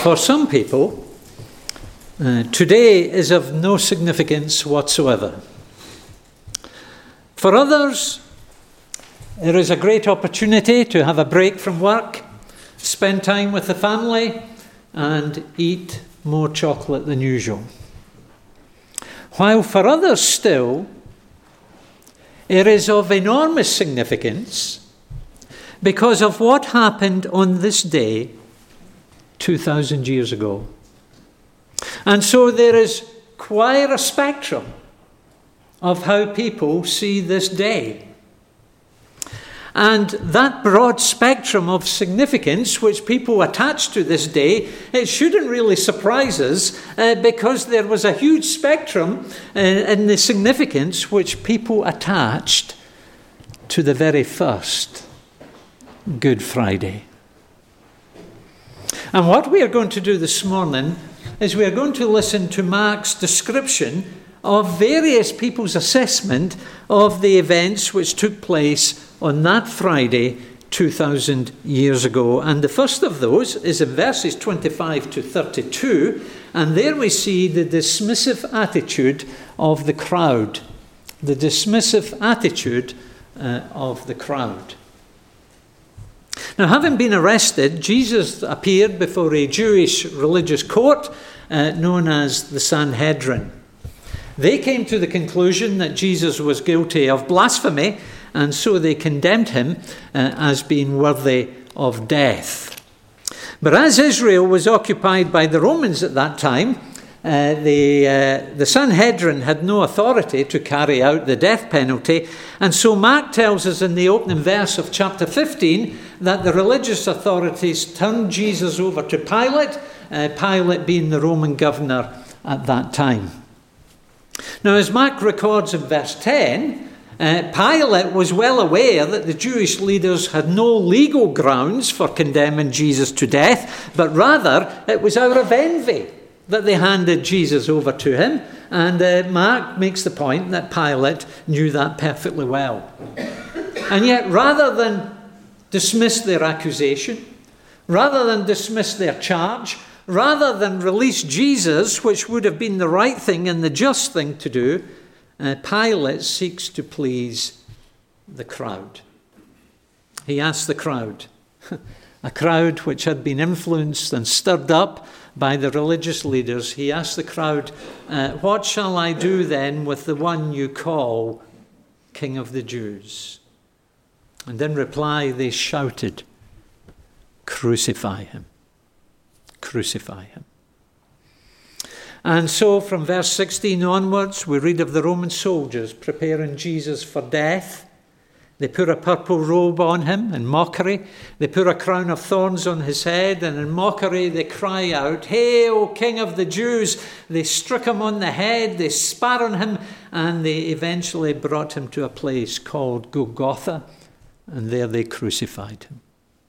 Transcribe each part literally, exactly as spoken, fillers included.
For some people, uh, today is of no significance whatsoever. For others, there is a great opportunity to have a break from work, spend time with the family, and eat more chocolate than usual. While for others still, it is of enormous significance because of what happened on this day two thousand years ago. And so there is quite a spectrum of how people see this day. And that broad spectrum of significance which people attach to this day, it shouldn't really surprise us uh, because there was a huge spectrum uh, in the significance which people attached to the very first Good Friday. And what we are going to do this morning is we are going to listen to Mark's description of various people's assessment of the events which took place on that Friday two thousand years ago. And the first of those is in verses twenty-five to thirty-two, and there we see the dismissive attitude of the crowd. The dismissive attitude uh, of the crowd. Now, having been arrested, Jesus appeared before a Jewish religious court uh, known as the Sanhedrin. They came to the conclusion that Jesus was guilty of blasphemy, and so they condemned him uh, as being worthy of death. But as Israel was occupied by the Romans at that time, uh, the, uh, the Sanhedrin had no authority to carry out the death penalty. And so Mark tells us in the opening verse of chapter fifteen that the religious authorities turned Jesus over to Pilate, uh, Pilate being the Roman governor at that time. Now, as Mark records in verse ten, Uh, Pilate was well aware that the Jewish leaders had no legal grounds for condemning Jesus to death, but rather it was out of envy that they handed Jesus over to him. And uh, Mark makes the point that Pilate knew that perfectly well. And yet, rather than dismiss their accusation, rather than dismiss their charge, rather than release Jesus, which would have been the right thing and the just thing to do, Uh, Pilate seeks to please the crowd. He asks the crowd, a crowd which had been influenced and stirred up by the religious leaders, he asked the crowd, uh, what shall I do then with the one you call King of the Jews? And in reply they shouted, crucify him, crucify him. And so from verse sixteen onwards, we read of the Roman soldiers preparing Jesus for death. They put a purple robe on him in mockery. They put a crown of thorns on his head, and in mockery they cry out, "Hail, King of the Jews!" They struck him on the head, they spat on him, and they eventually brought him to a place called Golgotha, and there they crucified him.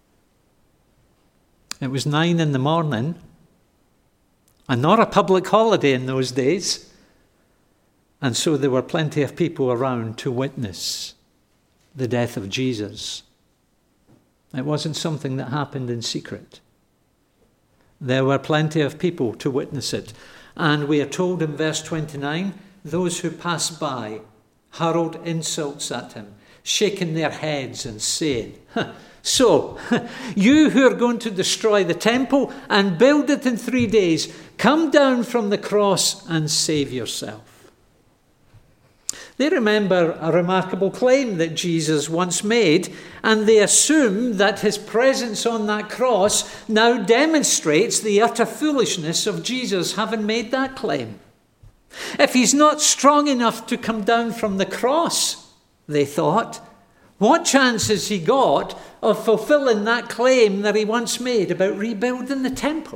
It was nine in the morning, and not a public holiday in those days. And so there were plenty of people around to witness the death of Jesus. It wasn't something that happened in secret. There were plenty of people to witness it. And we are told in verse twenty-nine, those who passed by hurled insults at him, shaking their heads and saying, so, you who are going to destroy the temple and build it in three days, come down from the cross and save yourself. They remember a remarkable claim that Jesus once made, and they assume that his presence on that cross now demonstrates the utter foolishness of Jesus having made that claim. If he's not strong enough to come down from the cross, they thought, what chance has he got of fulfilling that claim that he once made about rebuilding the temple?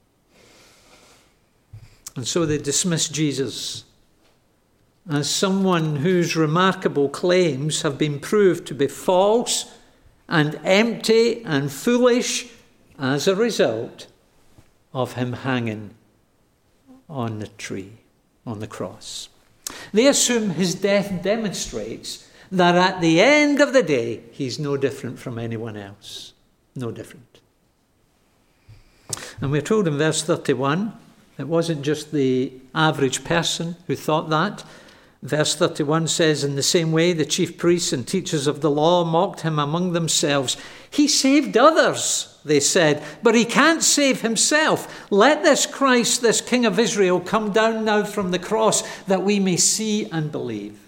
And so they dismissed Jesus as someone whose remarkable claims have been proved to be false and empty and foolish as a result of him hanging on the tree, on the cross. They assume his death demonstrates that at the end of the day, he's no different from anyone else. No different. And we're told in verse thirty-one, it wasn't just the average person who thought that. Verse thirty-one says, in the same way, the chief priests and teachers of the law mocked him among themselves. He saved others, they said, but he can't save himself. Let this Christ, this King of Israel, come down now from the cross that we may see and believe.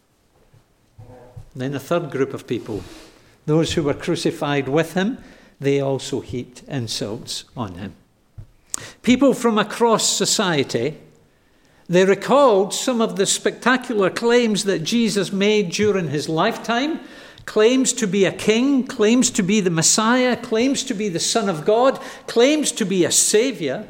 Then a third group of people, those who were crucified with him, they also heaped insults on him. People from across society, they recalled some of the spectacular claims that Jesus made during his lifetime, claims to be a king, claims to be the Messiah, claims to be the Son of God, claims to be a Saviour.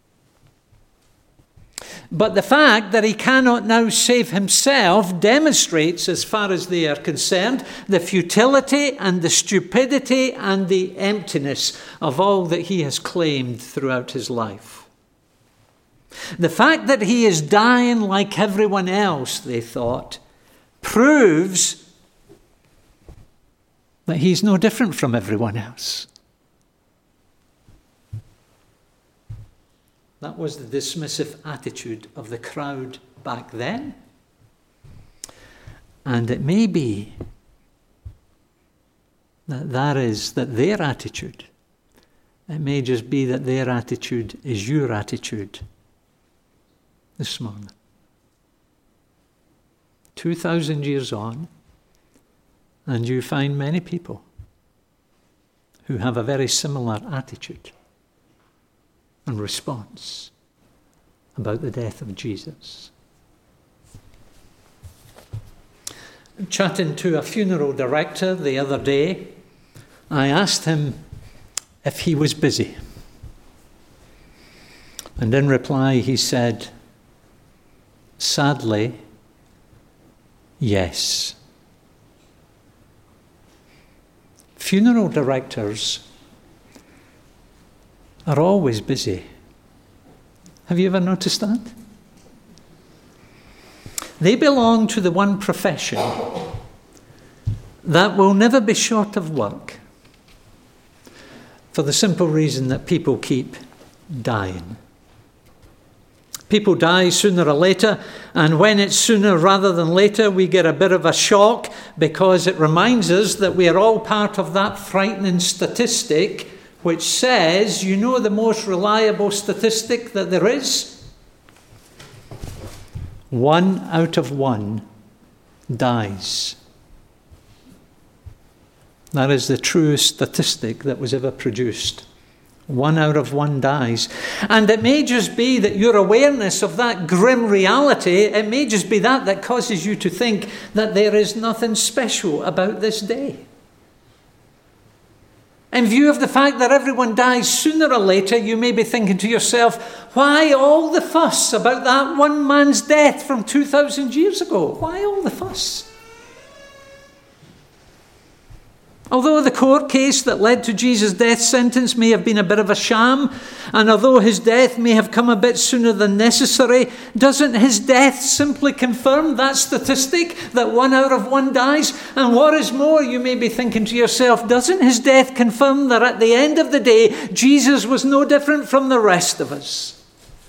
But the fact that he cannot now save himself demonstrates, as far as they are concerned, the futility and the stupidity and the emptiness of all that he has claimed throughout his life. The fact that he is dying like everyone else, they thought, proves that he's no different from everyone else. That was the dismissive attitude of the crowd back then. And it may be that that is that their attitude. It may just be that their attitude is your attitude this morning. Two thousand years on, and you find many people who have a very similar attitude and response about the death of Jesus. I'm chatting to a funeral director the other day. I asked him if he was busy. And in reply he said, sadly, yes. Funeral directors are always busy. Have you ever noticed that? They belong to the one profession that will never be short of work, for the simple reason that people keep dying. People die sooner or later, and when it's sooner rather than later, we get a bit of a shock because it reminds us that we are all part of that frightening statistic which says, you know the most reliable statistic that there is? One out of one dies. That is the truest statistic that was ever produced. One out of one dies. And it may just be that your awareness of that grim reality, it may just be that that causes you to think that there is nothing special about this day. In view of the fact that everyone dies sooner or later, you may be thinking to yourself, why all the fuss about that one man's death from two thousand years ago? Why all the fuss? Although the court case that led to Jesus' death sentence may have been a bit of a sham, and although his death may have come a bit sooner than necessary, doesn't his death simply confirm that statistic, that one out of one dies? And what is more, you may be thinking to yourself, doesn't his death confirm that at the end of the day, Jesus was no different from the rest of us?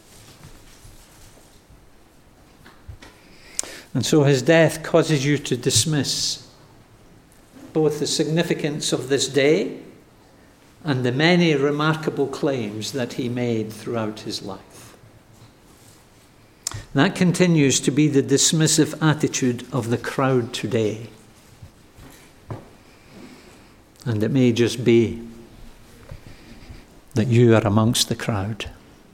And so his death causes you to dismiss both the significance of this day and the many remarkable claims that he made throughout his life. That continues to be the dismissive attitude of the crowd today. And it may just be that you are amongst the crowd.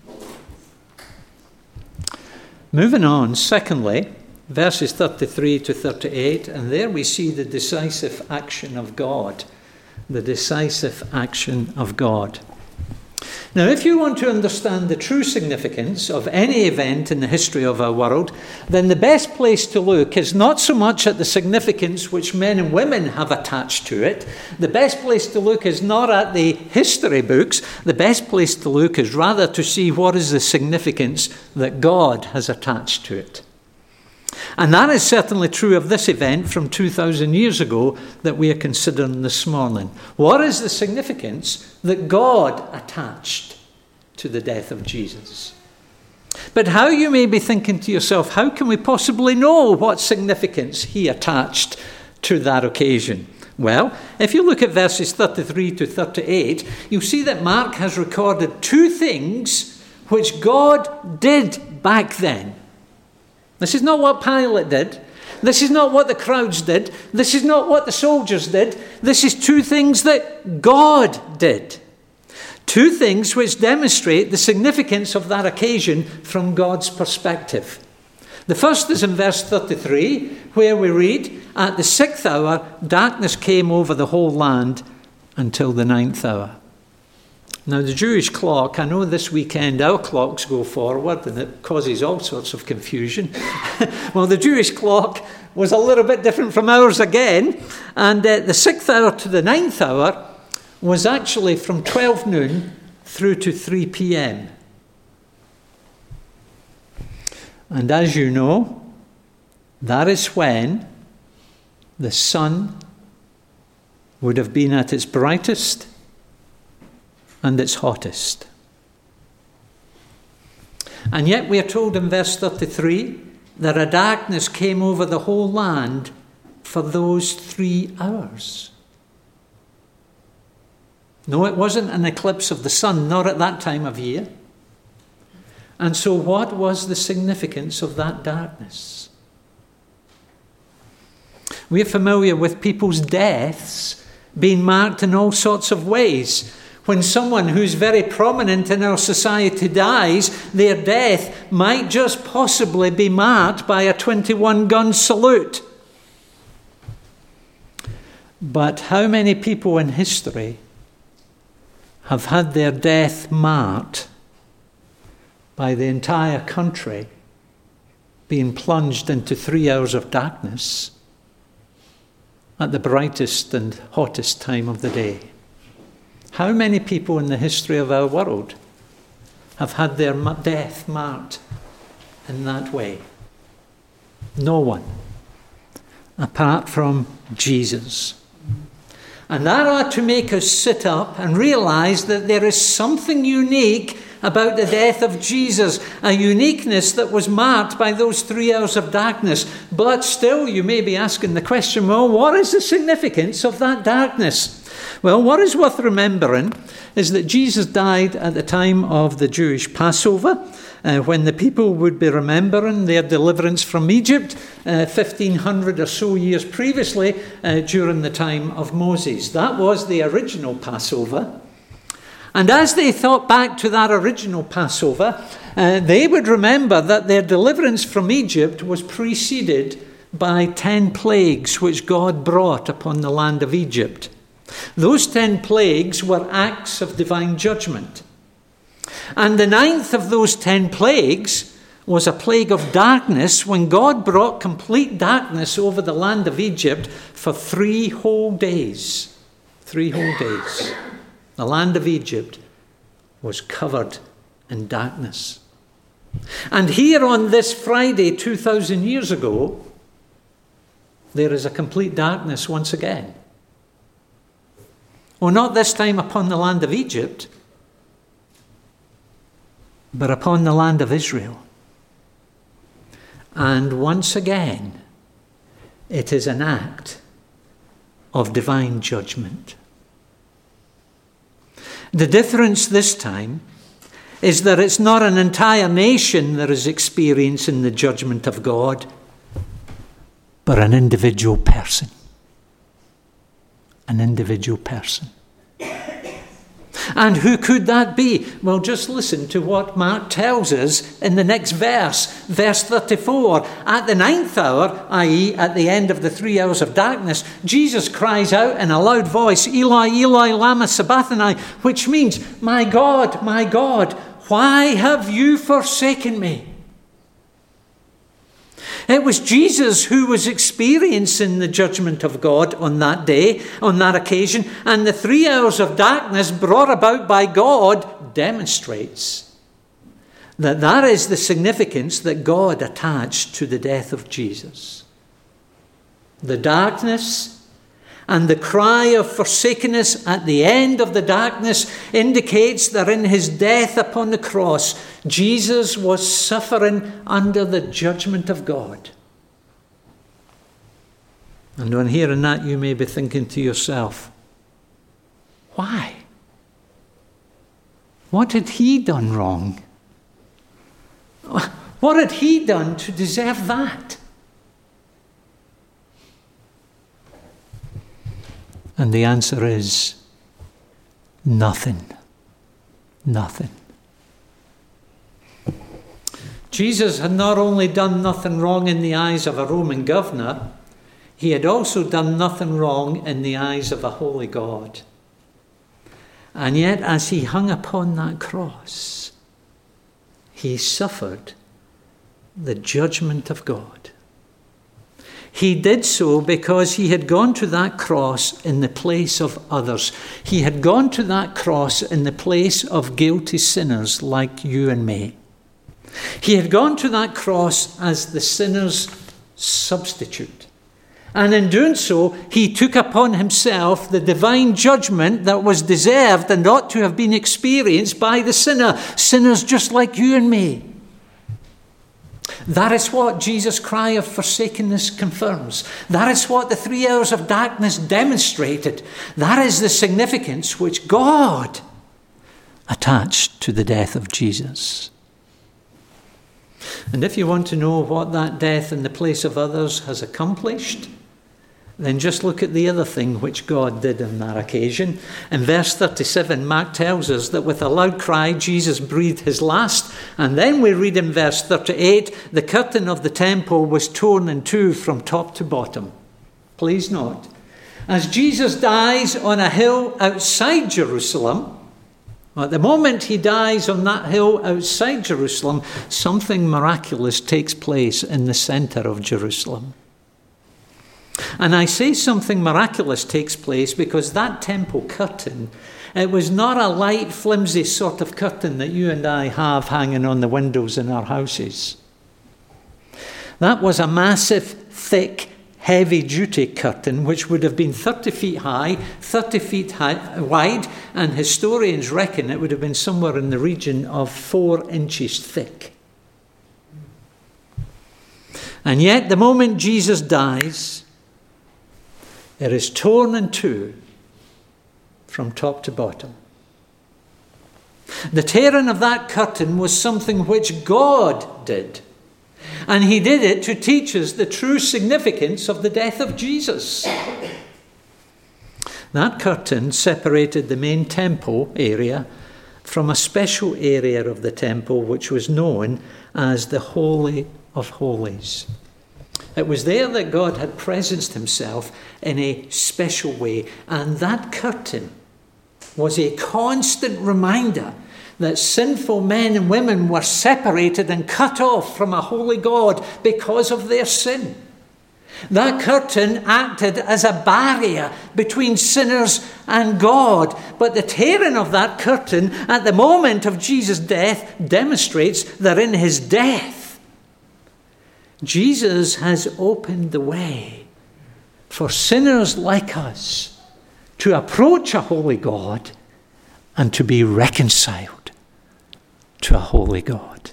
Moving on, secondly, verses thirty-three to thirty-eight, and there we see the decisive action of God. The decisive action of God. Now, if you want to understand the true significance of any event in the history of our world, then the best place to look is not so much at the significance which men and women have attached to it. The best place to look is not at the history books. The best place to look is rather to see what is the significance that God has attached to it. And that is certainly true of this event from two thousand years ago that we are considering this morning. What is the significance that God attached to the death of Jesus. But how, you may be thinking to yourself, how can we possibly know what significance he attached to that occasion? Well, if you look at verses thirty-three to thirty-eight, you'll see that Mark has recorded two things which God did back then. This is not what Pilate did. This is not what the crowds did. This is not what the soldiers did. This is two things that God did. Two things which demonstrate the significance of that occasion from God's perspective. The first is in verse thirty-three, where we read, "At the sixth hour, darkness came over the whole land until the ninth hour." Now, the Jewish clock, I know this weekend our clocks go forward and it causes all sorts of confusion. Well, the Jewish clock was a little bit different from ours again. And uh, the sixth hour to the ninth hour was actually from twelve noon through to three p.m. And as you know, that is when the sun would have been at its brightest and its hottest. And yet we are told in verse thirty-three that a darkness came over the whole land for those three hours. No, it wasn't an eclipse of the sun, not at that time of year. And so what was the significance of that darkness? We're familiar with people's deaths being marked in all sorts of ways. When someone who's very prominent in our society dies, their death might just possibly be marked by a twenty-one gun salute. But how many people in history have had their death marked by the entire country being plunged into three hours of darkness at the brightest and hottest time of the day? How many people in the history of our world have had their death marked in that way? No one, apart from Jesus. And that ought to make us sit up and realize that there is something unique about the death of Jesus, a uniqueness that was marked by those three hours of darkness. But still, you may be asking the question, well, what is the significance of that darkness? Well, what is worth remembering is that Jesus died at the time of the Jewish Passover, uh, when the people would be remembering their deliverance from Egypt uh, fifteen hundred or so years previously uh, during the time of Moses. That was the original Passover. And as they thought back to that original Passover, uh, they would remember that their deliverance from Egypt was preceded by ten plagues which God brought upon the land of Egypt. Those ten plagues were acts of divine judgment. And the ninth of those ten plagues was a plague of darkness, when God brought complete darkness over the land of Egypt for three whole days. Three whole days. The land of Egypt was covered in darkness. And here on this Friday, two thousand years ago, there is a complete darkness once again. Well, not this time upon the land of Egypt, but upon the land of Israel. And once again, it is an act of divine judgment. The difference this time is that it's not an entire nation that is experiencing the judgment of God, but an individual person. An individual person. And who could that be? Well, just listen to what Mark tells us in the next verse, verse thirty-four. At the ninth hour, that is at the end of the three hours of darkness, Jesus cries out in a loud voice, "Eli, Eli, lama sabachthani," which means, "My God, my God, why have you forsaken me?" It was Jesus who was experiencing the judgment of God on that day, on that occasion, and the three hours of darkness brought about by God demonstrates that that is the significance that God attached to the death of Jesus. The darkness And the cry of forsakenness at the end of the darkness indicates that in his death upon the cross, Jesus was suffering under the judgment of God. And on hearing that, you may be thinking to yourself, why? What had he done wrong? What had he done to deserve that? And the answer is nothing. Nothing. Jesus had not only done nothing wrong in the eyes of a Roman governor, he had also done nothing wrong in the eyes of a holy God. And yet, as he hung upon that cross, he suffered the judgment of God. He did so because he had gone to that cross in the place of others. He had gone to that cross in the place of guilty sinners like you and me. He had gone to that cross as the sinner's substitute. And in doing so, he took upon himself the divine judgment that was deserved and ought to have been experienced by the sinner. Sinners just like you and me. That is what Jesus' cry of forsakenness confirms. That is what the three hours of darkness demonstrated. That is the significance which God attached to the death of Jesus. And if you want to know what that death in the place of others has accomplished, then just look at the other thing which God did on that occasion. In verse thirty-seven, Mark tells us that with a loud cry, Jesus breathed his last. And then we read in verse thirty-eight, the curtain of the temple was torn in two from top to bottom. Please note, as Jesus dies on a hill outside Jerusalem, at the moment he dies on that hill outside Jerusalem, something miraculous takes place in the center of Jerusalem. And I say something miraculous takes place because that temple curtain, it was not a light, flimsy sort of curtain that you and I have hanging on the windows in our houses. That was a massive, thick, heavy-duty curtain which would have been thirty feet high, thirty feet high, wide, and historians reckon it would have been somewhere in the region of four inches thick. And yet, the moment Jesus dies, it is torn in two from top to bottom. The tearing of that curtain was something which God did. And he did it to teach us the true significance of the death of Jesus. That curtain separated the main temple area from a special area of the temple which was known as the Holy of Holies. It was there that God had presenced himself in a special way. And that curtain was a constant reminder that sinful men and women were separated and cut off from a holy God because of their sin. That curtain acted as a barrier between sinners and God. But the tearing of that curtain at the moment of Jesus' death demonstrates that in his death, Jesus has opened the way for sinners like us to approach a holy God and to be reconciled to a holy God.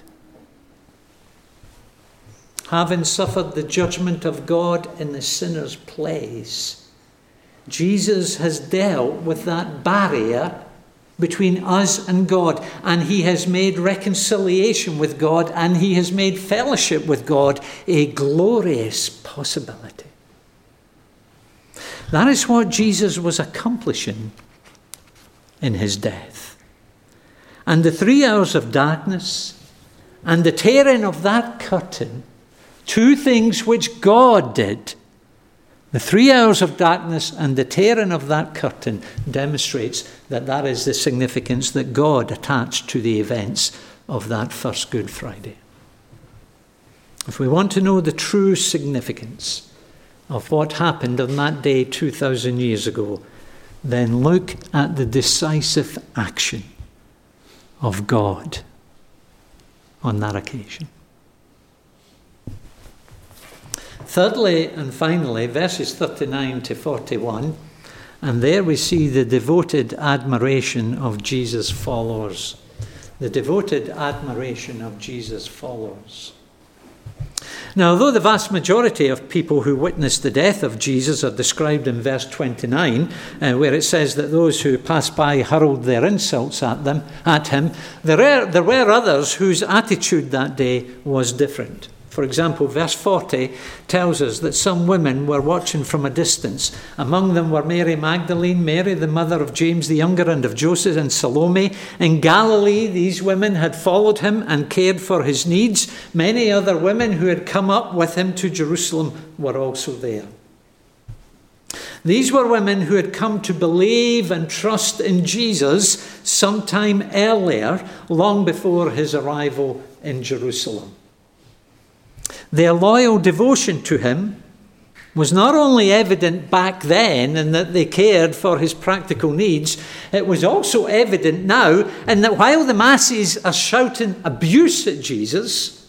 Having suffered the judgment of God in the sinner's place, Jesus has dealt with that barrier between us and God, and he has made reconciliation with God, and he has made fellowship with God a glorious possibility. That is what Jesus was accomplishing in his death. And the three hours of darkness and the tearing of that curtain, two things which God did, the three hours of darkness and the tearing of that curtain demonstrates that that is the significance that God attached to the events of that first Good Friday. If we want to know the true significance of what happened on that day two thousand years ago, then look at the decisive action of God on that occasion. Thirdly and finally, verses thirty-nine to forty-one, And there we see the devoted admiration of Jesus' followers. The devoted admiration of Jesus' followers. Now, although the vast majority of people who witnessed the death of Jesus are described in verse twenty-nine, uh, where it says that those who passed by hurled their insults at them, at him, there were, there were others whose attitude that day was different. For example, verse forty tells us that some women were watching from a distance. Among them were Mary Magdalene, Mary the mother of James the younger and of Joseph, and Salome. In Galilee, these women had followed him and cared for his needs. Many other women who had come up with him to Jerusalem were also there. These were women who had come to believe and trust in Jesus sometime earlier, long before his arrival in Jerusalem. Their loyal devotion to him was not only evident back then in that they cared for his practical needs, it was also evident now in that while the masses are shouting abuse at Jesus,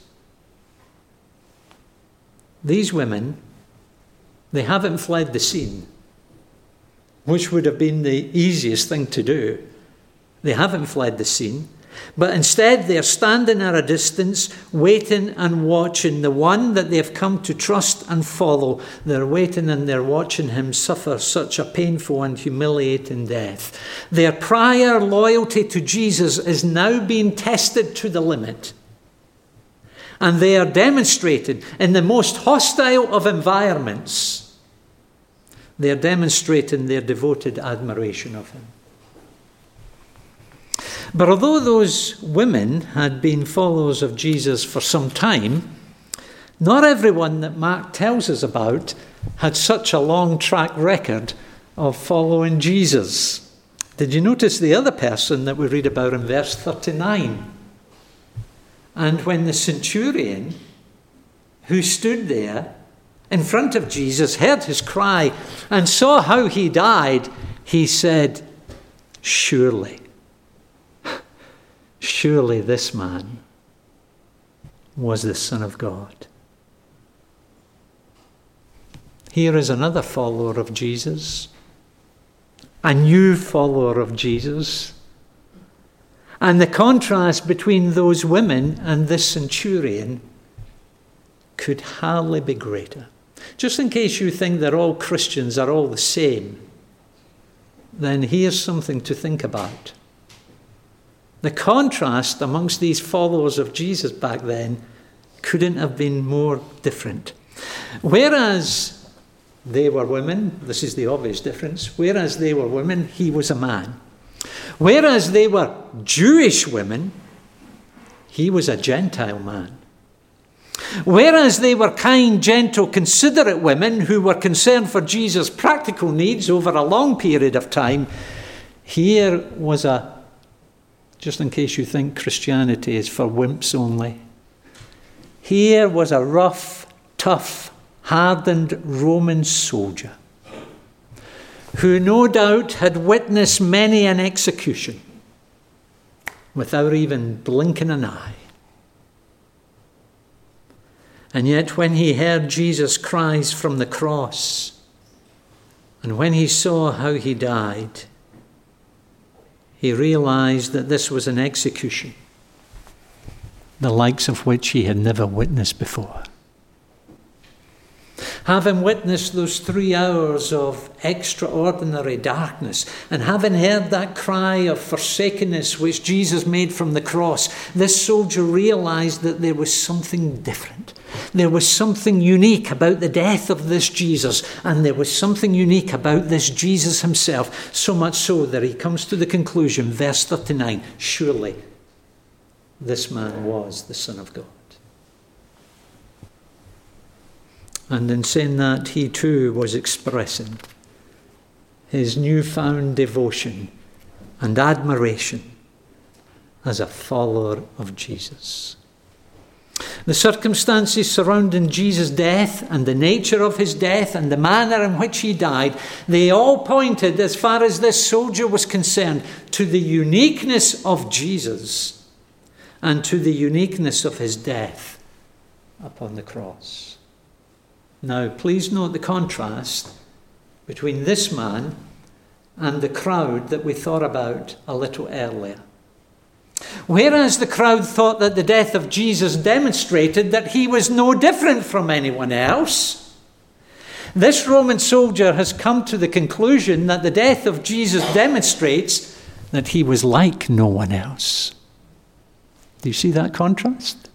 these women, they haven't fled the scene, which would have been the easiest thing to do. They haven't fled the scene. But instead, they're standing at a distance, waiting and watching the one that they've come to trust and follow. They're waiting and they're watching him suffer such a painful and humiliating death. Their prior loyalty to Jesus is now being tested to the limit. And they are demonstrated in the most hostile of environments. They are demonstrating their devoted admiration of him. But although those women had been followers of Jesus for some time, not everyone that Mark tells us about had such a long track record of following Jesus. Did you notice the other person that we read about in verse thirty-nine? And when the centurion who stood there in front of Jesus heard his cry and saw how he died, he said, "Surely, surely this man was the Son of God." Here is another follower of Jesus, a new follower of Jesus. And the contrast between those women and this centurion could hardly be greater. Just in case you think that all Christians are all the same, then here's something to think about. The contrast amongst these followers of Jesus back then couldn't have been more different. Whereas they were women, this is the obvious difference, whereas they were women, he was a man. Whereas they were Jewish women, he was a Gentile man. Whereas they were kind, gentle, considerate women who were concerned for Jesus' practical needs over a long period of time, here was a Just in case you think Christianity is for wimps only. Here was a rough, tough, hardened Roman soldier who no doubt had witnessed many an execution without even blinking an eye. And yet when he heard Jesus' cries from the cross, and when he saw how he died, he realized that this was an execution, the likes of which he had never witnessed before. Having witnessed those three hours of extraordinary darkness, and having heard that cry of forsakenness which Jesus made from the cross, this soldier realized that there was something different. There was something unique about the death of this Jesus, and there was something unique about this Jesus himself, so much so that he comes to the conclusion, verse thirty-nine, surely this man was the Son of God. And in saying that, he too was expressing his newfound devotion and admiration as a follower of Jesus. The circumstances surrounding Jesus' death and the nature of his death and the manner in which he died, they all pointed, as far as this soldier was concerned, to the uniqueness of Jesus and to the uniqueness of his death upon the cross. Now, please note the contrast between this man and the crowd that we thought about a little earlier. Whereas the crowd thought that the death of Jesus demonstrated that he was no different from anyone else, this Roman soldier has come to the conclusion that the death of Jesus demonstrates that he was like no one else. Do you see that contrast?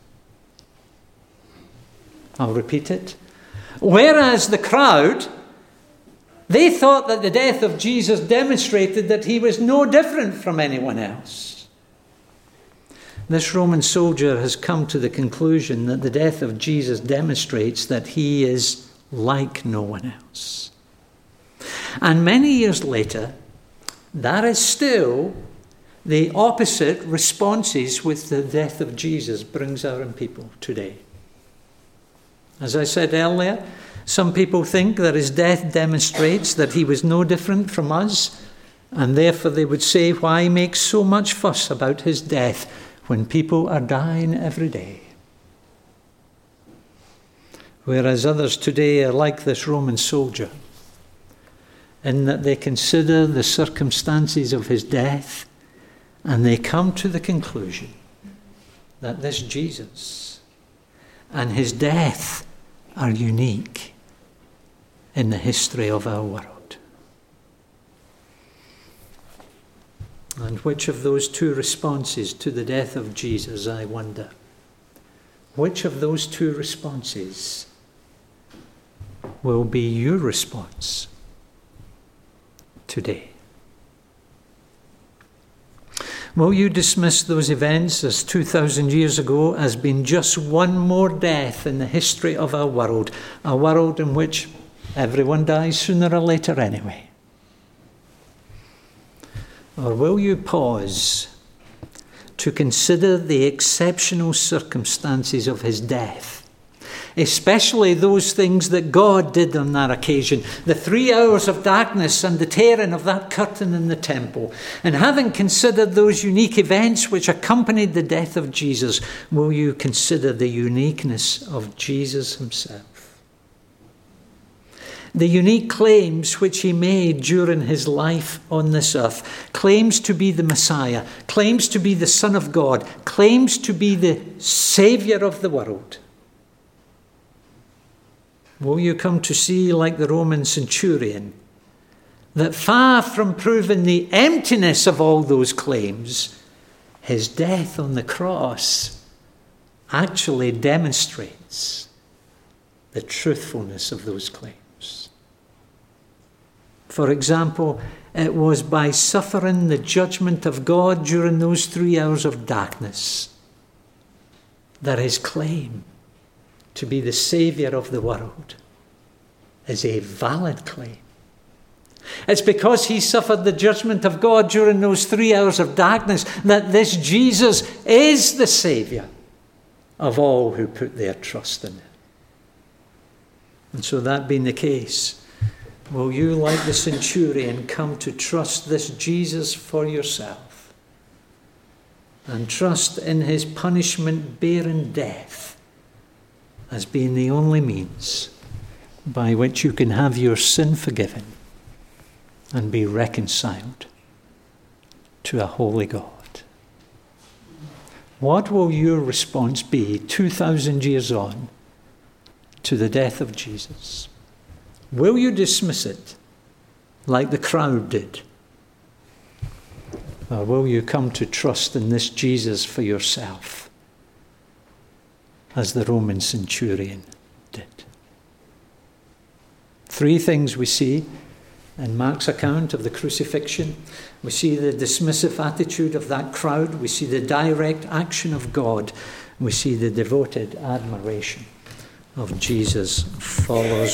I'll repeat it. Whereas the crowd, they thought that the death of Jesus demonstrated that he was no different from anyone else. This Roman soldier has come to the conclusion that the death of Jesus demonstrates that he is like no one else. And many years later, that is still the opposite responses which the death of Jesus brings out in people today. As I said earlier, some people think that his death demonstrates that he was no different from us, and therefore they would say, why make so much fuss about his death when people are dying every day? Whereas others today are like this Roman soldier, in that they consider the circumstances of his death and they come to the conclusion that this Jesus and his death are unique in the history of our world. And which of those two responses to the death of Jesus, I wonder, which of those two responses will be your response today? Will you dismiss those events as two thousand years ago as being just one more death in the history of our world, a world in which everyone dies sooner or later anyway? Or will you pause to consider the exceptional circumstances of his death, especially those things that God did on that occasion, the three hours of darkness and the tearing of that curtain in the temple? And having considered those unique events which accompanied the death of Jesus, will you consider the uniqueness of Jesus himself? The unique claims which he made during his life on this earth, claims to be the Messiah, claims to be the Son of God, claims to be the Saviour of the world. Will you come to see, like the Roman centurion, that far from proving the emptiness of all those claims, his death on the cross actually demonstrates the truthfulness of those claims? For example, it was by suffering the judgment of God during those three hours of darkness that his claim to be the Saviour of the world is a valid claim. It's because he suffered the judgment of God during those three hours of darkness that this Jesus is the Saviour of all who put their trust in him. And so, that being the case, will you, like the centurion, come to trust this Jesus for yourself and trust in his punishment-bearing death as being the only means by which you can have your sin forgiven and be reconciled to a holy God? What will your response be two thousand years on to the death of Jesus? Will you dismiss it like the crowd did? Or will you come to trust in this Jesus for yourself, as the Roman centurion did? Three things we see in Mark's account of the crucifixion. We see the dismissive attitude of that crowd. We see the direct action of God. We see the devoted admiration of Jesus' followers.